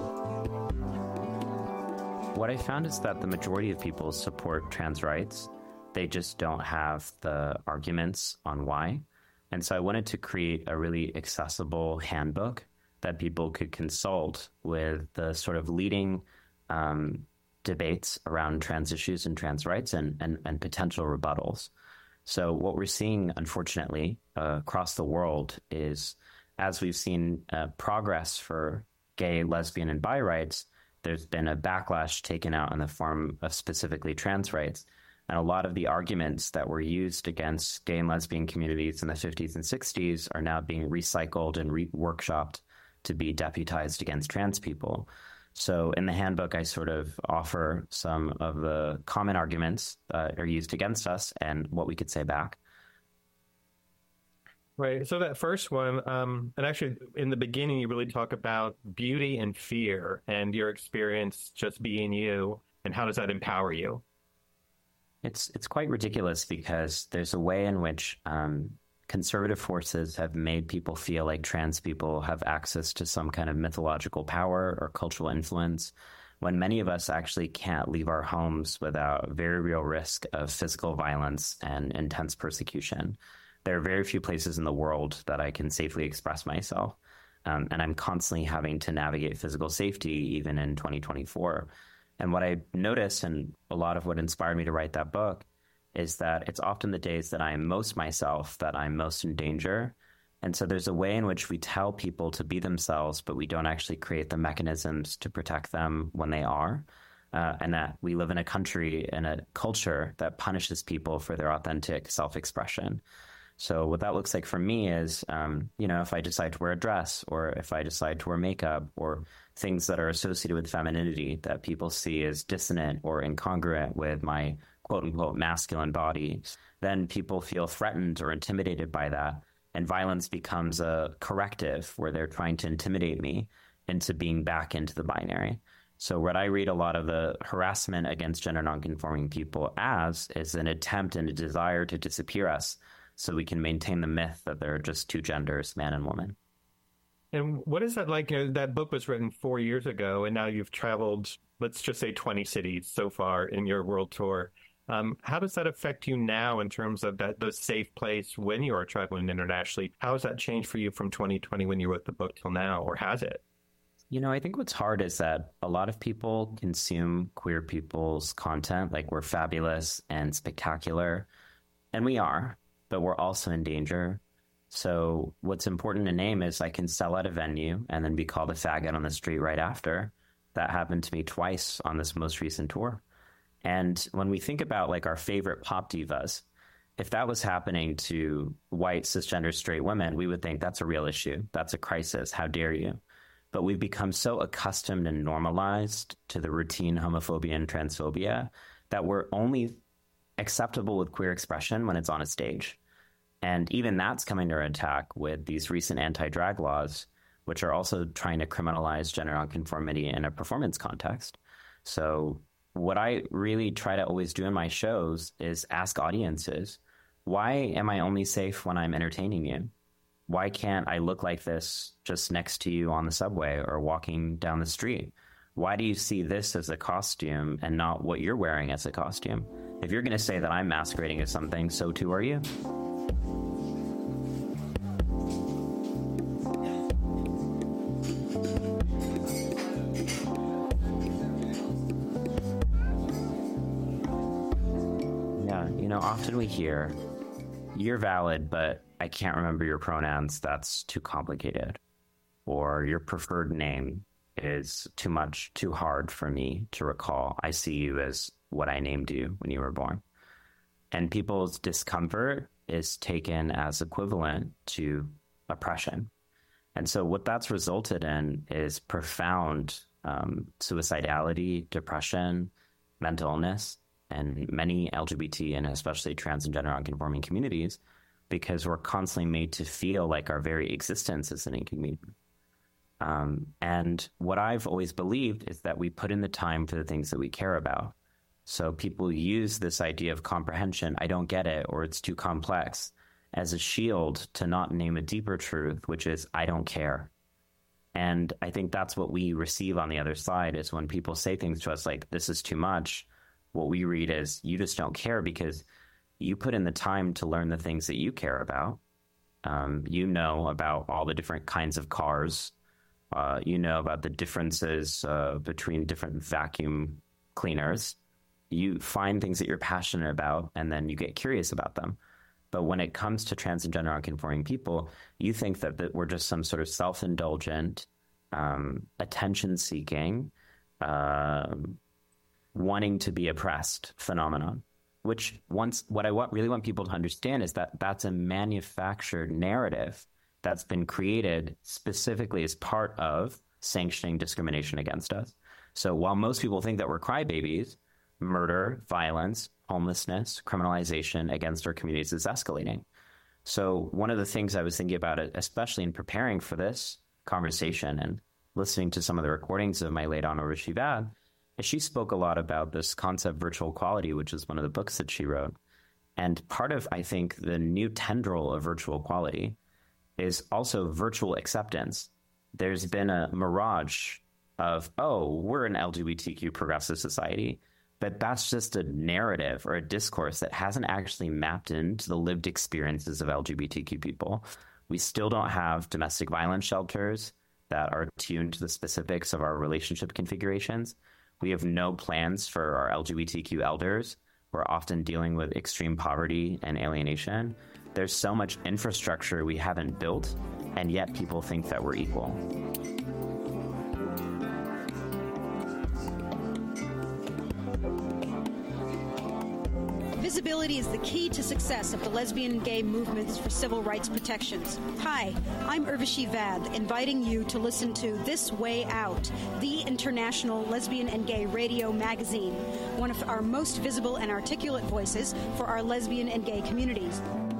What I found is that the majority of people support trans rights. They just don't have the arguments on why. And so I wanted to create a really accessible handbook that people could consult with the sort of leading um, debates around trans issues and trans rights and, and, and potential rebuttals. So what we're seeing, unfortunately, uh, across the world is, as we've seen uh, progress for gay, lesbian, and bi rights, there's been a backlash taken out in the form of specifically trans rights. And a lot of the arguments that were used against gay and lesbian communities in the fifties and sixties are now being recycled and re-workshopped to be deputized against trans people. So in the handbook, I sort of offer some of the common arguments that are used against us and what we could say back. Right. So that first one, um, and actually in the beginning, you really talk about beauty and fear and your experience just being you, and how does that empower you? It's it's quite ridiculous because there's a way in which um, conservative forces have made people feel like trans people have access to some kind of mythological power or cultural influence, when many of us actually can't leave our homes without very real risk of physical violence and intense persecution. There are very few places in the world that I can safely express myself, um, and I'm constantly having to navigate physical safety even in twenty twenty-four. And what I noticed, and a lot of what inspired me to write that book, is that it's often the days that I am most myself that I'm most in danger. And so there's a way in which we tell people to be themselves, but we don't actually create the mechanisms to protect them when they are. Uh, and that we live in a country and a culture that punishes people for their authentic self-expression. So what that looks like for me is, um, you know, if I decide to wear a dress, or if I decide to wear makeup, or things that are associated with femininity that people see as dissonant or incongruent with my quote-unquote masculine body, then people feel threatened or intimidated by that. And violence becomes a corrective where they're trying to intimidate me into being back into the binary. So what I read a lot of the harassment against gender nonconforming people as is an attempt and a desire to disappear us so we can maintain the myth that there are just two genders, man and woman. And what is that like? You know, that book was written four years ago, and now you've traveled, let's just say twenty cities so far in your world tour. Um, how does that affect you now in terms of that the safe place when you are traveling internationally? How has that changed for you from twenty twenty when you wrote the book till now, or has it? You know, I think what's hard is that a lot of people consume queer people's content like we're fabulous and spectacular, and we are, but we're also in danger. So what's important to name is I can sell at a venue and then be called a faggot on the street right after. That happened to me twice on this most recent tour. And when we think about like our favorite pop divas, if that was happening to white cisgender straight women, we would think that's a real issue. That's a crisis. How dare you? But we've become so accustomed and normalized to the routine homophobia and transphobia that we're only acceptable with queer expression when it's on a stage. And even that's coming to attack with these recent anti-drag laws, which are also trying to criminalize gender nonconformity in a performance context. So what I really try to always do in my shows is ask audiences, why am I only safe when I'm entertaining you? Why can't I look like this just next to you on the subway or walking down the street? Why do you see this as a costume and not what you're wearing as a costume? If you're going to say that I'm masquerading as something, so too are you. know, often we hear, you're valid, but I can't remember your pronouns. That's too complicated. Or your preferred name is too much, too hard for me to recall. I see you as what I named you when you were born. And people's discomfort is taken as equivalent to oppression. And so what that's resulted in is profound um, suicidality, depression, mental illness, and many L G B T and especially trans and gender nonconforming communities, because we're constantly made to feel like our very existence is an inconvenience. Um, and what I've always believed is that we put in the time for the things that we care about. So people use this idea of comprehension, I don't get it, or it's too complex, as a shield to not name a deeper truth, which is, I don't care. And I think that's what we receive on the other side, is when people say things to us like, this is too much, what we read is, you just don't care because you put in the time to learn the things that you care about. Um, you know about all the different kinds of cars. Uh, you know about the differences uh, between different vacuum cleaners. You find things that you're passionate about, and then you get curious about them. But when it comes to trans and gender nonconforming people, you think that, that we're just some sort of self-indulgent, um, attention-seeking, uh, wanting to be oppressed phenomenon. Which once, what I want, really want people to understand is that that's a manufactured narrative that's been created specifically as part of sanctioning discrimination against us. So while most people think that we're crybabies, murder, violence, homelessness, criminalization against our communities is escalating. So one of the things I was thinking about, it, especially in preparing for this conversation and listening to some of the recordings of my late Aunt Urvashi Vad, is she spoke a lot about this concept virtual equality, which is one of the books that she wrote. And part of, I think, the new tendril of virtual equality is also virtual acceptance. There's been a mirage of, oh, we're an L G B T Q progressive society, but that's just a narrative or a discourse that hasn't actually mapped into the lived experiences of L G B T Q people. We still don't have domestic violence shelters that are tuned to the specifics of our relationship configurations. We have no plans for our L G B T Q elders. We're often dealing with extreme poverty and alienation. There's so much infrastructure we haven't built, and yet people think that we're equal. Visibility is the key to success of the lesbian and gay movements for civil rights protections. Hi, I'm Urvashi Vad, inviting you to listen to This Way Out, the international lesbian and gay radio magazine, one of our most visible and articulate voices for our lesbian and gay communities.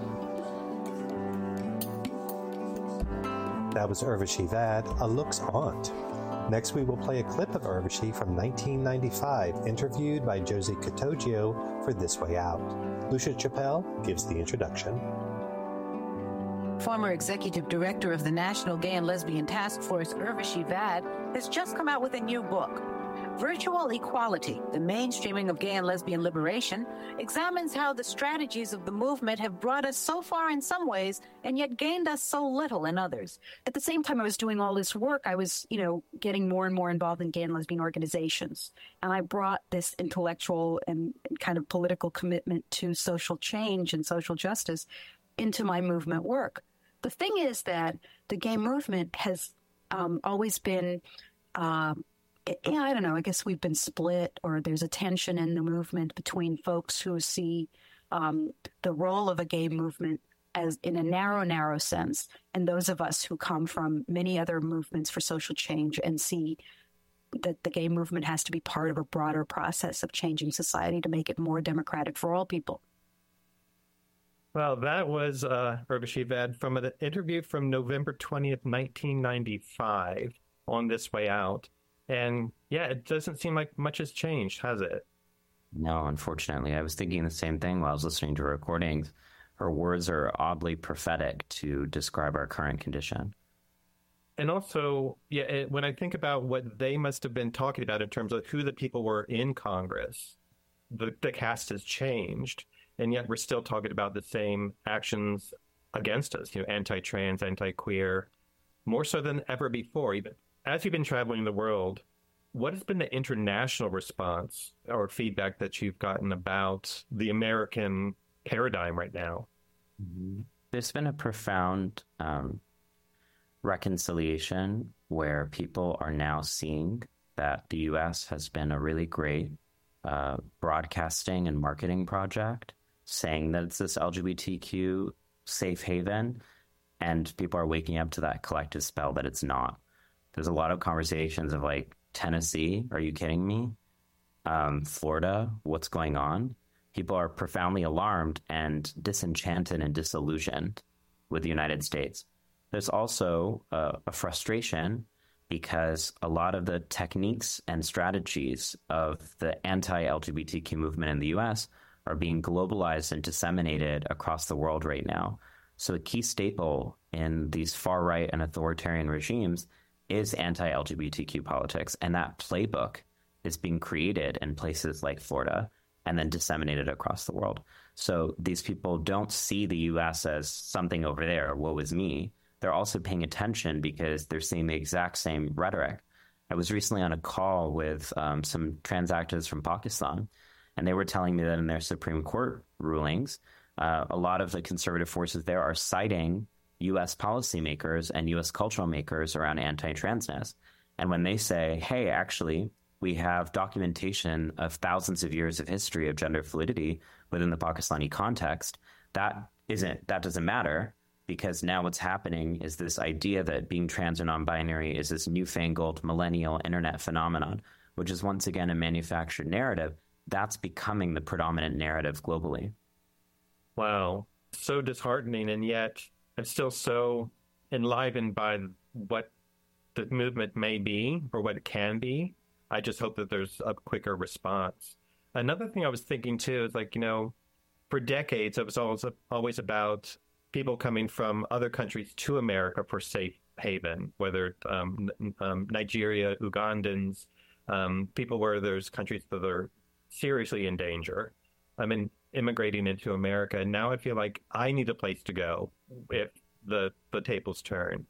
That was Urvashi Vad, a look's aunt. Next, we will play a clip of Urvashi from nineteen ninety-five, interviewed by Josie Cottogio for This Way Out. Lucia Chappelle gives the introduction. Former executive director of the National Gay and Lesbian Task Force, Urvashi Vad, has just come out with a new book. Virtual Equality, the Mainstreaming of Gay and Lesbian Liberation, examines how the strategies of the movement have brought us so far in some ways and yet gained us so little in others. At the same time I was doing all this work, I was, you know, getting more and more involved in gay and lesbian organizations. And I brought this intellectual and kind of political commitment to social change and social justice into my movement work. The thing is that the gay movement has um, always been... Uh, Yeah, I don't know. I guess we've been split, or there's a tension in the movement between folks who see um, the role of a gay movement as in a narrow, narrow sense, and those of us who come from many other movements for social change and see that the gay movement has to be part of a broader process of changing society to make it more democratic for all people. Well, that was uh, Urvashi Vad from an interview from November twentieth, nineteen ninety-five on This Way Out. And yeah, it doesn't seem like much has changed, has it? No, unfortunately. I was thinking the same thing while I was listening to her recordings. Her words are oddly prophetic to describe our current condition. And also, yeah, it, when I think about what they must have been talking about in terms of who the people were in Congress, the, the cast has changed, and yet we're still talking about the same actions against us, you know, anti-trans, anti-queer, more so than ever before. Even as you've been traveling the world, what has been the international response or feedback that you've gotten about the American paradigm right now. Mm-hmm. There's been a profound um, reconciliation where people are now seeing that the U S has been a really great uh, broadcasting and marketing project, saying that it's this L G B T Q safe haven, and people are waking up to that collective spell that it's not. There's a lot of conversations of like, Tennessee, are you kidding me? Um, Florida, what's going on? People are profoundly alarmed and disenchanted and disillusioned with the United States. There's also uh, a frustration because a lot of the techniques and strategies of the anti-L G B T Q movement in the U S are being globalized and disseminated across the world right now. So a key staple in these far-right and authoritarian regimes is anti-L G B T Q politics, and that playbook is being created in places like Florida and then disseminated across the world. So these people don't see the U S as something over there, woe is me. They're also paying attention because they're seeing the exact same rhetoric. I was recently on a call with um, some trans activists from Pakistan, and they were telling me that in their Supreme Court rulings, uh, a lot of the conservative forces there are citing U S policymakers and U S cultural makers around anti-transness. And when they say, hey, actually, we have documentation of thousands of years of history of gender fluidity within the Pakistani context, that isn't, that doesn't matter, because now what's happening is this idea that being trans or non-binary is this newfangled millennial internet phenomenon, which is once again a manufactured narrative. That's becoming the predominant narrative globally. Wow. So disheartening, and yet I'm still so enlivened by what the movement may be or what it can be. I just hope that there's a quicker response. Another thing I was thinking too is, like, you know, for decades it was always, always about people coming from other countries to America for safe haven, whether um, um, Nigeria, Ugandans, um, people where there's countries that are seriously in danger. I mean, immigrating into America. And now I feel like I need a place to go if the, the tables turn.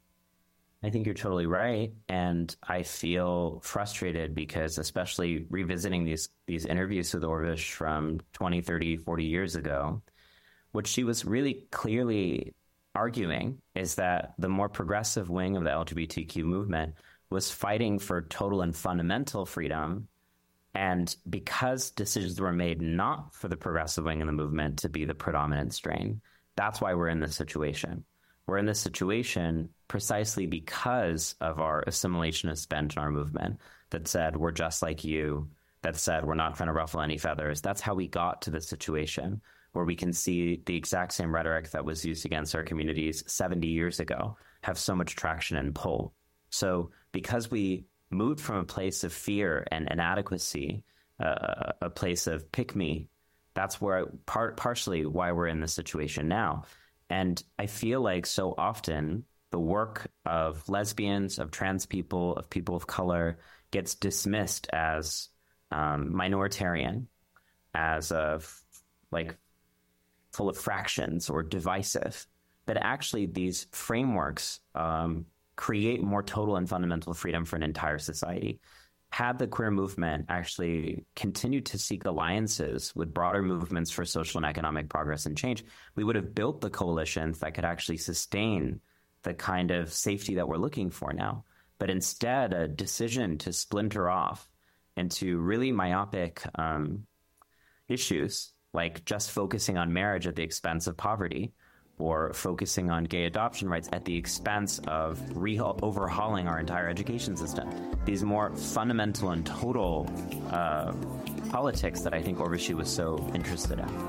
I think you're totally right. And I feel frustrated because, especially revisiting these, these interviews with Orvish from twenty, thirty, forty years ago, what she was really clearly arguing is that the more progressive wing of the L G B T Q movement was fighting for total and fundamental freedom. And because decisions were made not for the progressive wing of the movement to be the predominant strain, that's why we're in this situation. We're in this situation precisely because of our assimilationist bent in our movement that said, we're just like you, that said, we're not trying to ruffle any feathers. That's how we got to this situation where we can see the exact same rhetoric that was used against our communities seventy years ago have so much traction and pull. So because we moved from a place of fear and inadequacy, uh, a place of pick me, that's where part, partially why we're in this situation now. And I feel like so often the work of lesbians, of trans people, of people of color gets dismissed as um, minoritarian, as a like full of fractions or divisive. But actually these frameworks um, create more total and fundamental freedom for an entire society. Had the queer movement actually continued to seek alliances with broader movements for social and economic progress and change, we would have built the coalitions that could actually sustain the kind of safety that we're looking for now. But instead, a decision to splinter off into really myopic um, issues, like just focusing on marriage at the expense of poverty, or focusing on gay adoption rights at the expense of re- overhauling our entire education system. These more fundamental and total uh, politics that I think Orvishi was so interested in.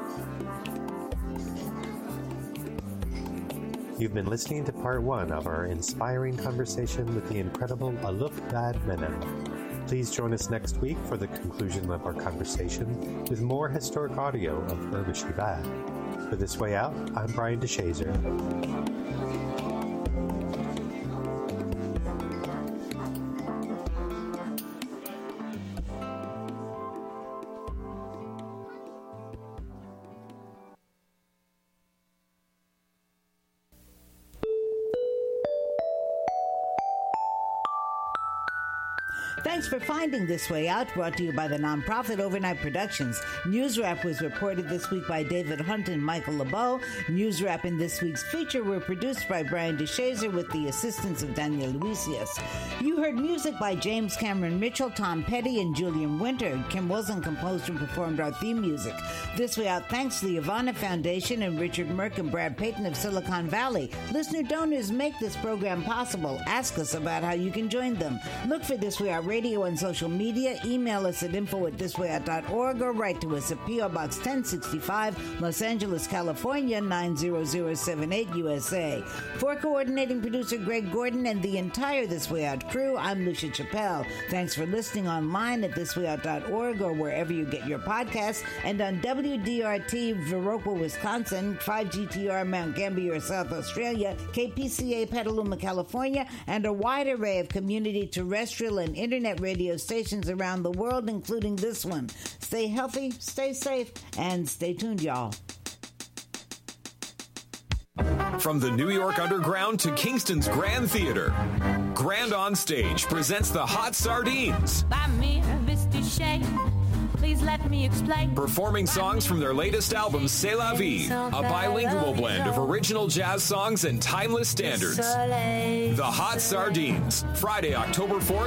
You've been listening to part one of our inspiring conversation with the incredible Alok Vad Menon. Please join us next week for the conclusion of our conversation with more historic audio of Urvashi Vad. For This Way Out, I'm Brian DeShazer. Thanks for finding This Way Out, brought to you by the nonprofit Overnight Productions. News Wrap was reported this week by David Hunt and Michael LeBeau. News Wrap and this week's feature were produced by Brian DeShazer with the assistance of Daniel Luisius. You heard music by James Cameron Mitchell, Tom Petty, and Julian Winter. Kim Wilson composed and performed our theme music. This Way Out thanks to the Ivana Foundation and Richard Merck and Brad Payton of Silicon Valley. Listener donors make this program possible. Ask us about how you can join them. Look for This Way Out Radio on social media. Email us at info at this way out dot org or write to us at P O. Box ten sixty-five, Los Angeles, California, nine zero zero seven eight, U S A. For coordinating producer Greg Gordon and the entire This Way Out crew, I'm Lucia Chappelle. Thanks for listening online at this way out dot org or wherever you get your podcasts, and on W D R T Viroqua, Wisconsin, five G T R Mount Gambier, South Australia, K P C A Petaluma, California, and a wide array of community terrestrial and internet radio stations around the world, including this one. Stay healthy, stay safe, and stay tuned, y'all. From the New York Underground to Kingston's Grand Theater, Grand On Stage presents the Hot Sardines. Buy me a biscuit shake. Please let me explain. Performing songs from their latest album, C'est La Vie, a bilingual blend of original jazz songs and timeless standards. The Hot Sardines, Friday, October fourth